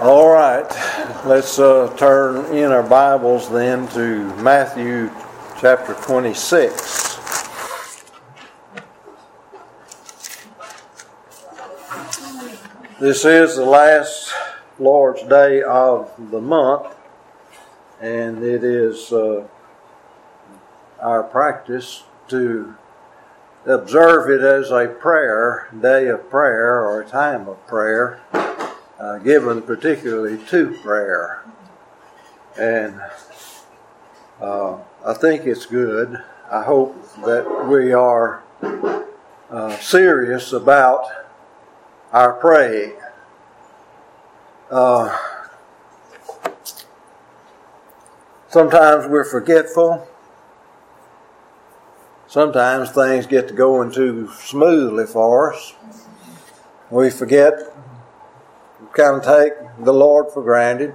All right, let's turn in our Bibles then to Matthew chapter 26. This is the last Lord's Day of the month, and it is our practice to observe it as a day of prayer or a time of prayer. Given particularly to prayer. And I think it's good. I hope that we are serious about our praying. Sometimes we're forgetful. Sometimes things get to going too smoothly for us. We forget. Kind of take the Lord for granted,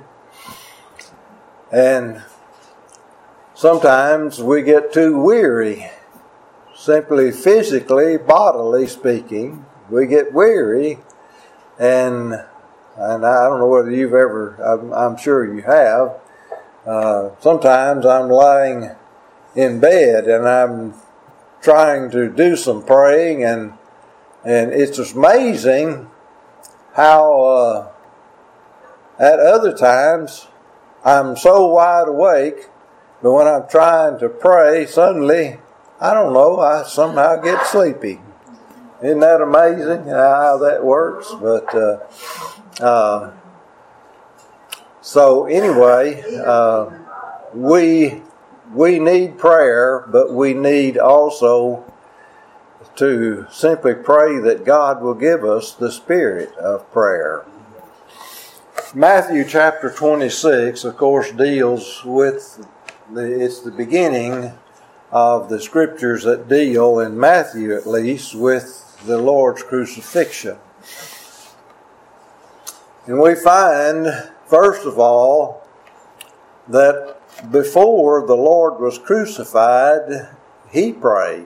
and sometimes we get too weary, simply physically, bodily speaking. We get weary, and I don't know whether you've ever, I'm sure you have. Sometimes I'm lying in bed and I'm trying to do some praying, and it's amazing how at other times I'm so wide awake, but when I'm trying to pray, suddenly, I somehow get sleepy. Isn't that amazing how that works? But so anyway, we need prayer, but we need also to simply pray that God will give us the spirit of prayer. Matthew chapter 26, of course, deals with, it's the beginning of the scriptures that deal, in Matthew at least, with the Lord's crucifixion. And we find, first of all, that before the Lord was crucified, He prayed.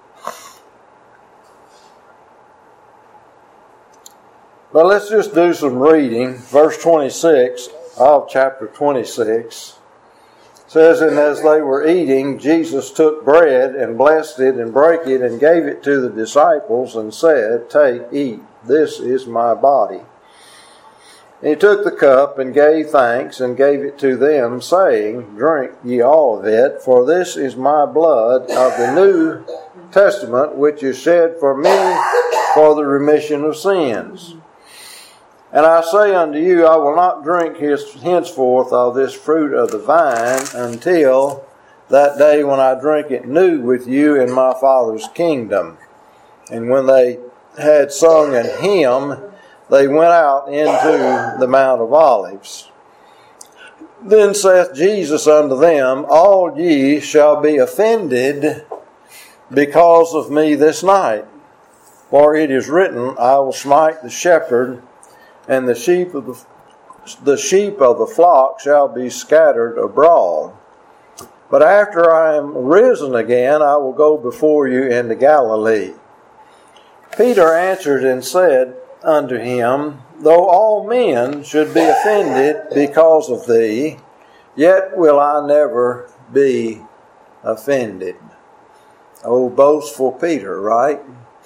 But let's just do some reading. Verse 26 of chapter 26 says, "And as they were eating, Jesus took bread and blessed it and brake it and gave it to the disciples and said, 'Take, eat, this is my body.' And He took the cup and gave thanks and gave it to them, saying, 'Drink ye all of it, for this is my blood of the New Testament, which is shed for many for the remission of sins. And I say unto you, I will not drink henceforth of this fruit of the vine until that day when I drink it new with you in my Father's kingdom.' And when they had sung an hymn, they went out into the Mount of Olives. Then saith Jesus unto them, 'All ye shall be offended because of me this night. For it is written, I will smite the shepherd, and the sheep of the flock shall be scattered abroad. But after I am risen again, I will go before you into Galilee.' Peter answered and said unto him, 'Though all men should be offended because of thee, yet will I never be offended.'" Oh, boastful Peter, right?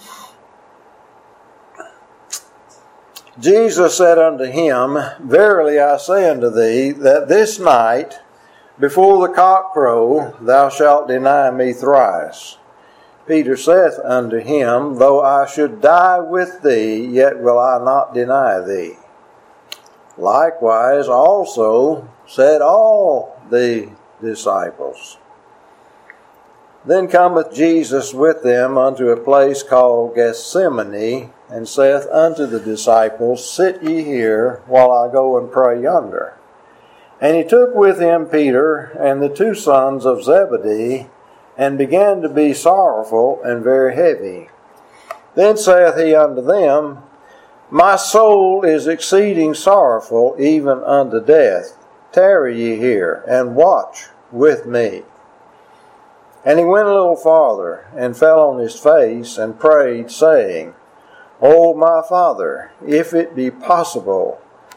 Jesus said unto him, "Verily I say unto thee, that this night, before the cock crow, thou shalt deny me thrice." Peter saith unto him, "Though I should die with thee, yet will I not deny thee." Likewise also said all the disciples. Then cometh Jesus with them unto a place called Gethsemane, and saith unto the disciples, "Sit ye here, while I go and pray yonder." And He took with Him Peter and the two sons of Zebedee, and began to be sorrowful and very heavy. Then saith He unto them, "My soul is exceeding sorrowful, even unto death. Tarry ye here, and watch with me." And He went a little farther, and fell on His face, and prayed, saying, "O my Father, if it be possible,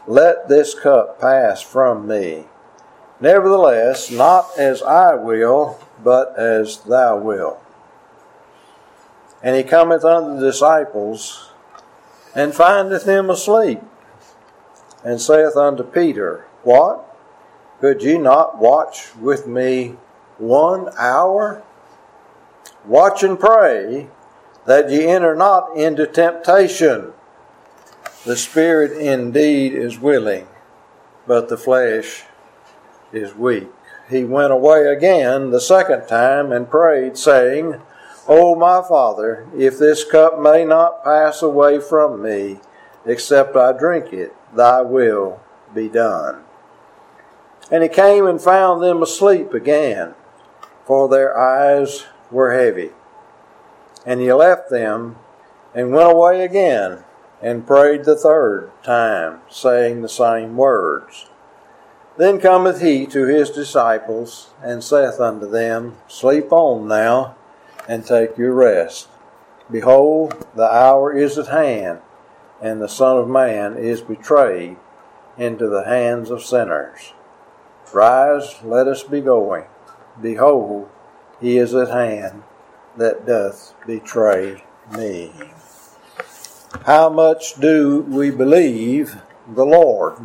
let this cup pass from me. Nevertheless, not as I will, but as thou wilt. And he cometh unto the disciples, and findeth them asleep, and saith unto Peter, What? Could ye not watch with me 1 hour? Watch and pray, that ye enter not into temptation. The spirit indeed is willing, but the flesh is weak. He went away again the second time and prayed, saying, O my Father, if this cup may not pass away from me, except I drink it, thy will be done. And he came and found them asleep again, for their eyes were heavy. And he left them and went away again and prayed the third time, saying the same words. Then cometh he to his disciples, and saith unto them, Sleep on now, and take your rest. Behold, the hour is at hand, and the Son of Man is betrayed into the hands of sinners. Rise, let us be going. Behold, he is at hand that doth betray me. How much do we believe the Lord?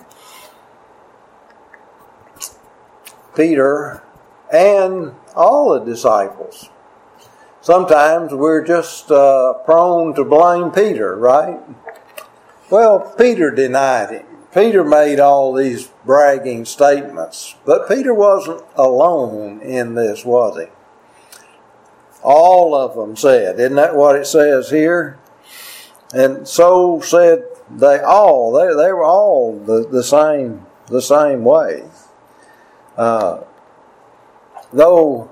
Peter and all the disciples. Sometimes we're just prone to blame Peter, right? Well, Peter denied him. Peter made all these bragging statements. But Peter wasn't alone in this, was he? All of them said. Isn't that what it says here? And so said they all. They were all the same way. Though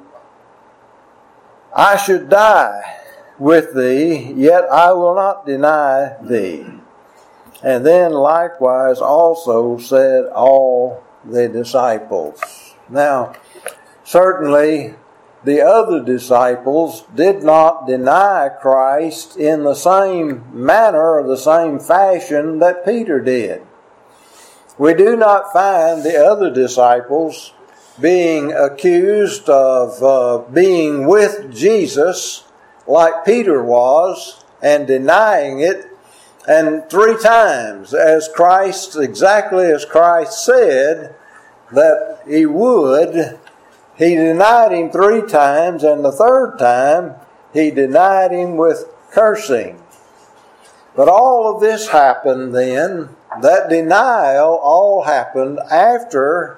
I should die with thee, yet I will not deny thee. And then likewise also said all the disciples. Now, certainly the other disciples did not deny Christ in the same manner or the same fashion that Peter did. We do not find the other disciples being accused of being with Jesus like Peter was and denying it. And 3 times, exactly as Christ said that he would, he denied him 3 times, and the third time he denied him with cursing. But all of this happened then, that denial all happened after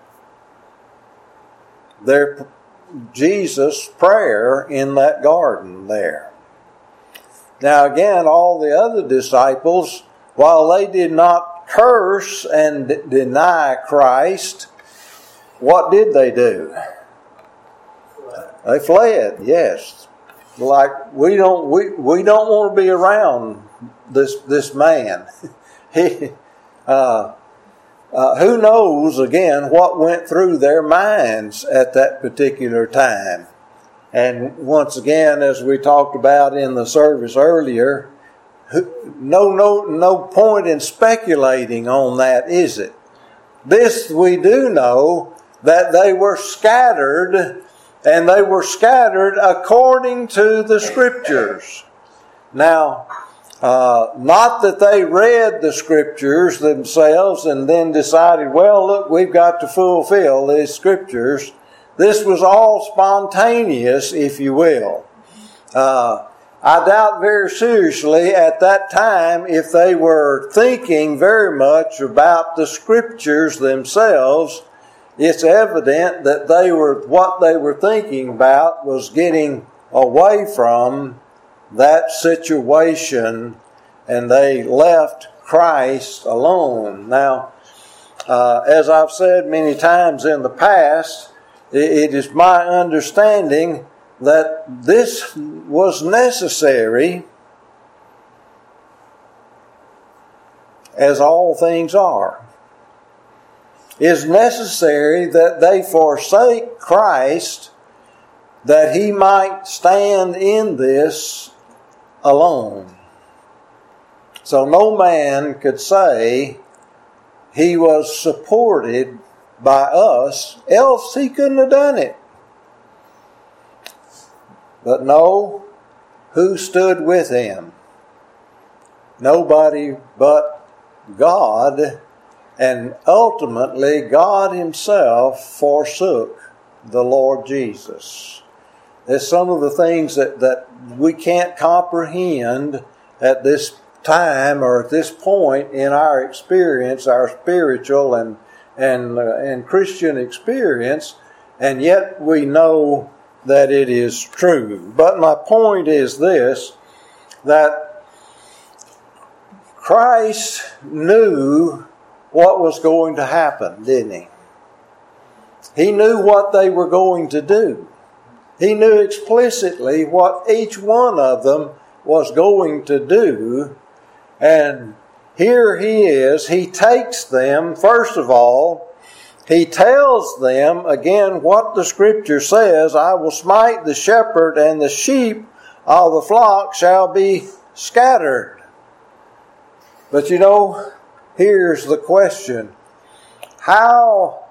their Jesus' prayer in that garden there. Now again, all the other disciples, while they did not curse and deny Christ, what did they do? They fled, yes. Like we don't want to be around this man. Who knows again what went through their minds at that particular time. And once again, as we talked about in the service earlier, no point in speculating on that, is it? This we do know, that they were scattered, and they were scattered according to the Scriptures. Now, not that they read the Scriptures themselves and then decided, well, look, we've got to fulfill these Scriptures. This was all spontaneous, if you will. I doubt very seriously at that time if they were thinking very much about the Scriptures themselves. It's evident that what they were thinking about was getting away from that situation, and they left Christ alone. Now, as I've said many times in the past, it is my understanding that this was necessary, as all things are. It is necessary that they forsake Christ, that he might stand in this alone. So no man could say he was supported by us, else he couldn't have done it. But no, who stood with him? Nobody but God, and ultimately God himself forsook the Lord Jesus. There's some of the things that we can't comprehend at this time or at this point in our experience, our spiritual and Christian experience, and yet we know that it is true. But my point is this, that Christ knew what was going to happen, didn't he? He knew what they were going to do. He knew explicitly what each one of them was going to do. And here he is. He takes them, first of all, he tells them, again, what the Scripture says, I will smite the shepherd, and the sheep of the flock shall be scattered. But you know, here's the question. How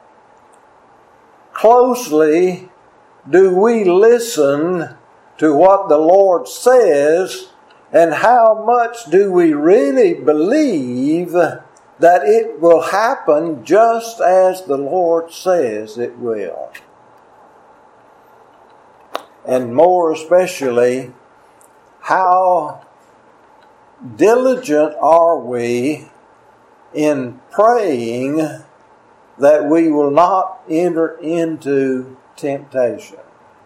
closely do we listen to what the Lord says, and how much do we really believe that it will happen just as the Lord says it will? And more especially, how diligent are we in praying that we will not enter into temptation?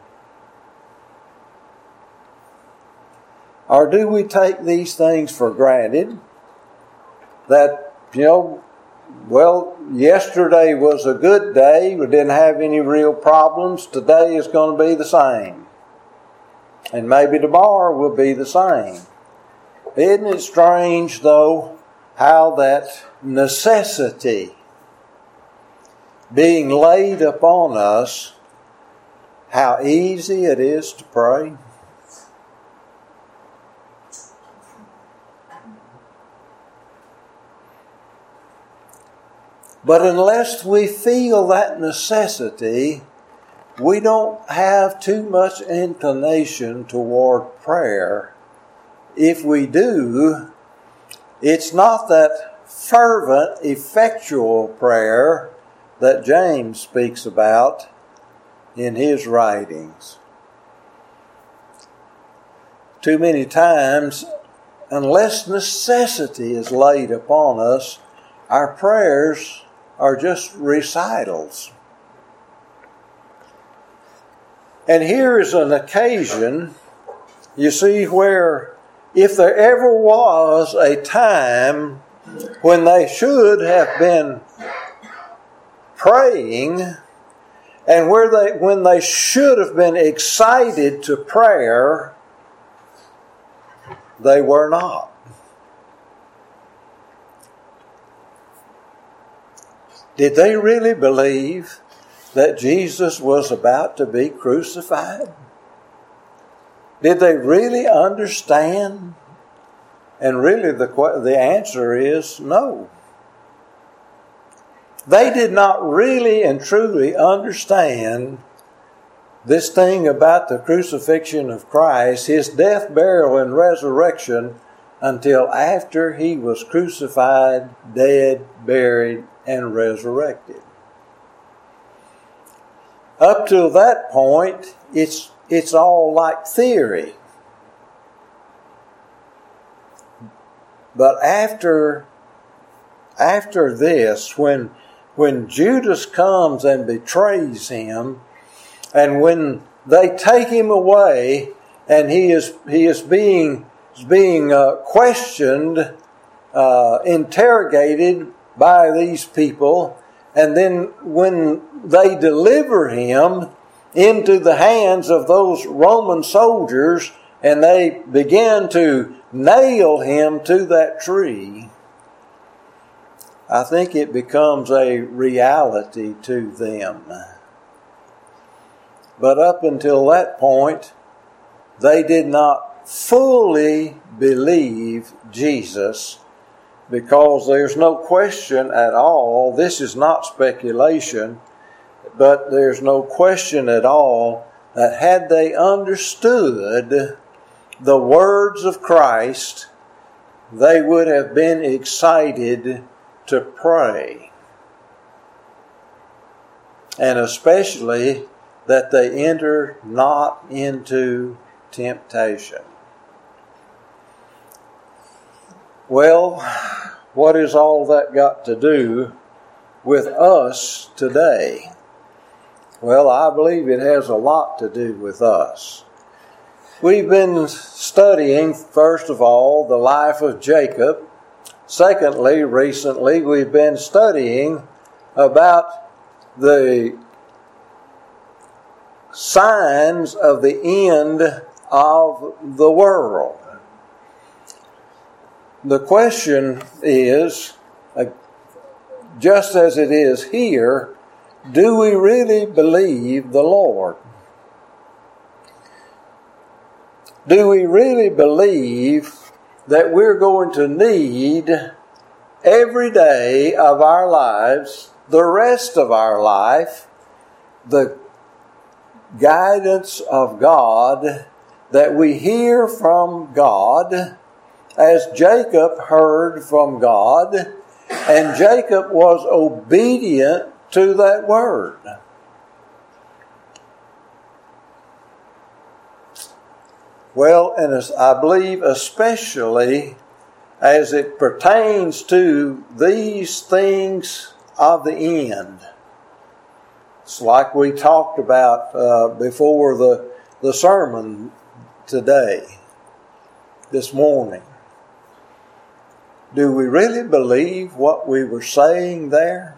Or do we take these things for granted? That, well, yesterday was a good day. We didn't have any real problems. Today is going to be the same. And maybe tomorrow will be the same. Isn't it strange, though, how that necessity being laid upon us, how easy it is to pray? But unless we feel that necessity, we don't have too much inclination toward prayer. If we do, it's not that fervent, effectual prayer that James speaks about in his writings. Too many times, unless necessity is laid upon us, our prayers are just recitals. And here is an occasion, you see, where if there ever was a time when they should have been praying, and when they should have been excited to prayer, they were not. Did they really believe that Jesus was about to be crucified? Did they really understand? And really the answer is no. They did not really and truly understand this thing about the crucifixion of Christ, his death, burial, and resurrection, until after he was crucified, dead, buried, and resurrected. Up till that point, it's all like theory. But after this, when Judas comes and betrays him, and when they take him away, and he is being questioned, interrogated by these people, and then when they deliver him into the hands of those Roman soldiers, and they begin to nail him to that tree, I think it becomes a reality to them. But up until that point, they did not fully believe Jesus because there's no question at all, this is not speculation, but there's no question at all that had they understood the words of Christ, they would have been excited to pray. And especially that they enter not into temptation. Well, what has all that got to do with us today? Well, I believe it has a lot to do with us. We've been studying, first of all, the life of Jacob. Secondly, recently, we've been studying about the signs of the end of the world. The question is, just as it is here, do we really believe the Lord? Do we really believe that we're going to need every day of our lives, the rest of our life, the guidance of God, that we hear from God, as Jacob heard from God, and Jacob was obedient to that word? Well, and I believe especially as it pertains to these things of the end. It's like we talked about before the sermon today, this morning. Do we really believe what we were saying there?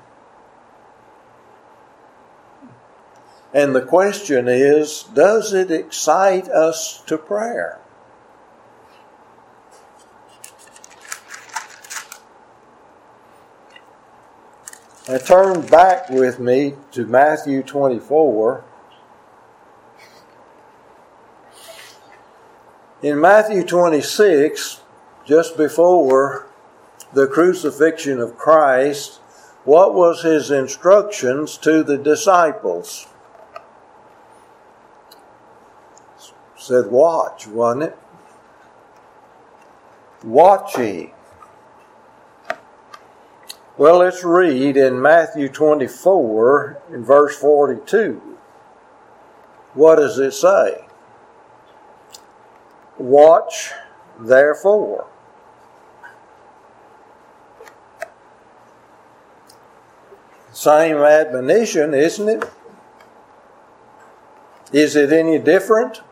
And the question is, does it excite us to prayer? Now turn back with me to Matthew 24. In Matthew 26, just before the crucifixion of Christ, what was his instructions to the disciples? Said watch, wasn't it? Watch ye. Well, let's read in Matthew 24 in verse 42. What does it say? Watch therefore. Same admonition, isn't it? Is it any different?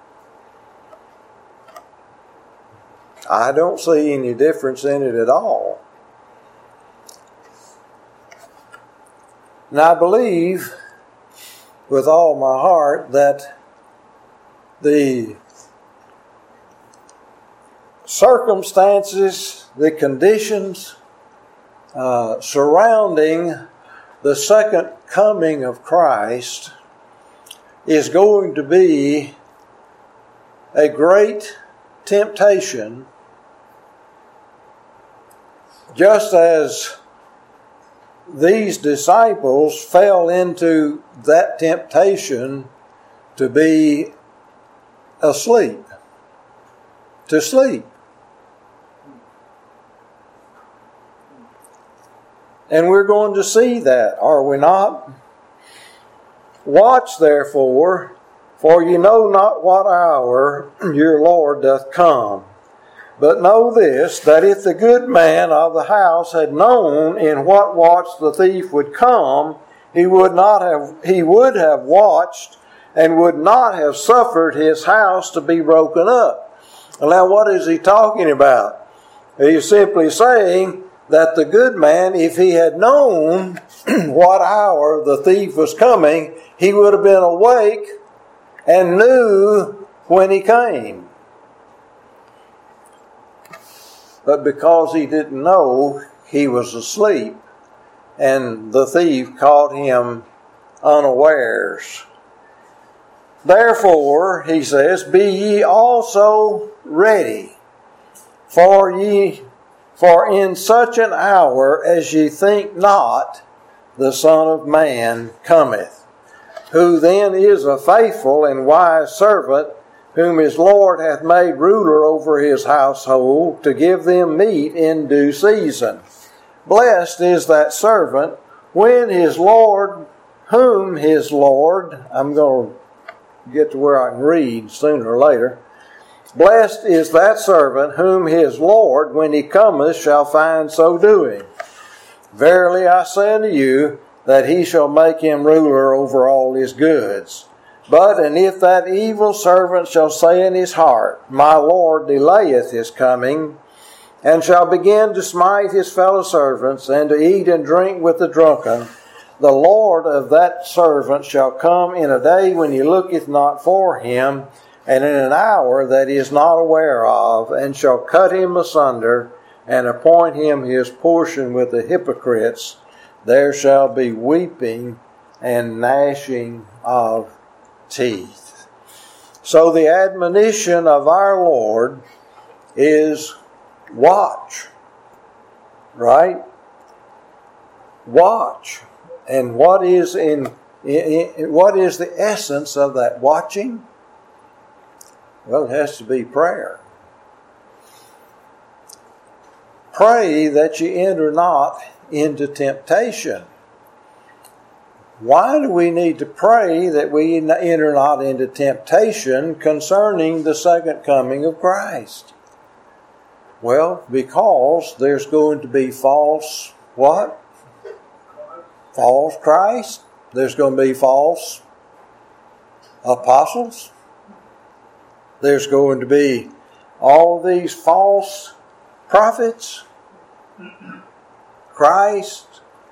I don't see any difference in it at all. And I believe with all my heart that the circumstances, the conditions surrounding the second coming of Christ is going to be a great temptation, just as these disciples fell into that temptation to be asleep, to sleep. And we're going to see that, are we not? Watch therefore, for you know not what hour your Lord doth come. But know this, that if the good man of the house had known in what watch the thief would come, he would have watched and would not have suffered his house to be broken up. Now what is he talking about? He's simply saying that the good man, if he had known what hour the thief was coming, he would have been awake and knew when he came. But because he didn't know, he was asleep, and the thief caught him unawares. Therefore, he says, be ye also ready, for For in such an hour as ye think not, the Son of Man cometh. Who then is a faithful and wise servant, whom his Lord hath made ruler over his household, to give them meat in due season. Blessed is that servant when whom his Lord, I'm going to get to where I can read sooner or later. Blessed is that servant whom his Lord, when he cometh, shall find so doing. Verily I say unto you, that he shall make him ruler over all his goods. But, and if that evil servant shall say in his heart, My Lord delayeth his coming, and shall begin to smite his fellow servants, and to eat and drink with the drunken, the Lord of that servant shall come in a day when he looketh not for him, and in an hour that he is not aware of, and shall cut him asunder, and appoint him his portion with the hypocrites. There shall be weeping and gnashing of teeth. So the admonition of our Lord is watch. Right? Watch. And what is the essence of that watching? Well, it has to be prayer. Pray that ye enter not into temptation. Why do we need to pray that we enter not into temptation concerning the second coming of Christ? Well, because there's going to be false what? False Christ. There's going to be false apostles. There's going to be all these false prophets. Christ.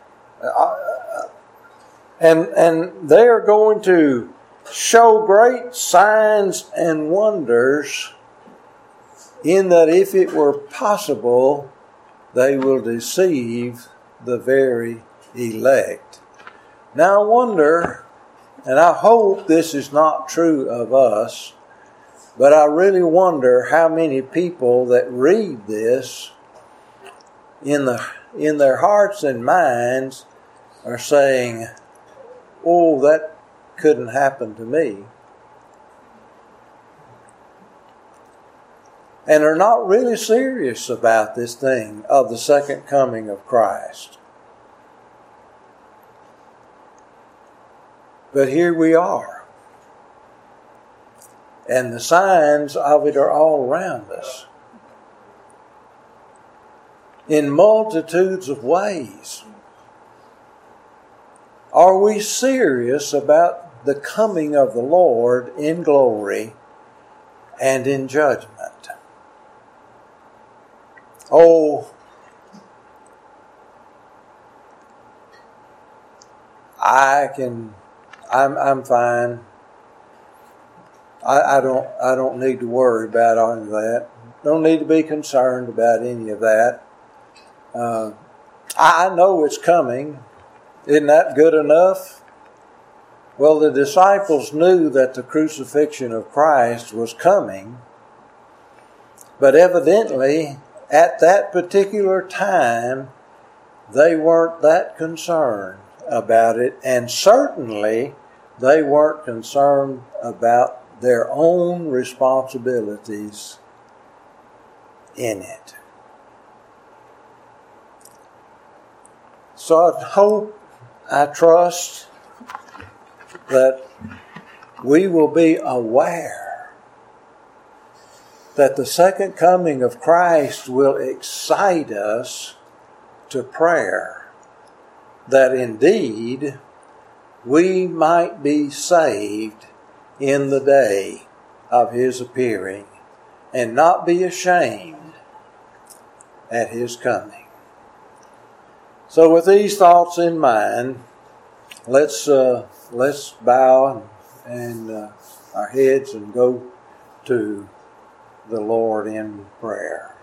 And they are going to show great signs and wonders, in that if it were possible, they will deceive the very elect. Now I wonder, and I hope this is not true of us, but I really wonder how many people that read this in their hearts and minds are saying, oh, that couldn't happen to me. And are not really serious about this thing of the second coming of Christ. But here we are. And the signs of it are all around us. In multitudes of ways. Are we serious about the coming of the Lord in glory and in judgment? Oh, I'm fine. I don't need to worry about any of that. Don't need to be concerned about any of that. I know it's coming. Isn't that good enough? Well, the disciples knew that the crucifixion of Christ was coming, but evidently at that particular time they weren't that concerned about it, and certainly they weren't concerned about their own responsibilities in it. So I hope, I trust that we will be aware that the second coming of Christ will excite us to prayer, that indeed we might be saved in the day of His appearing and not be ashamed at His coming. So with these thoughts in mind, let's bow and our heads and go to the Lord in prayer.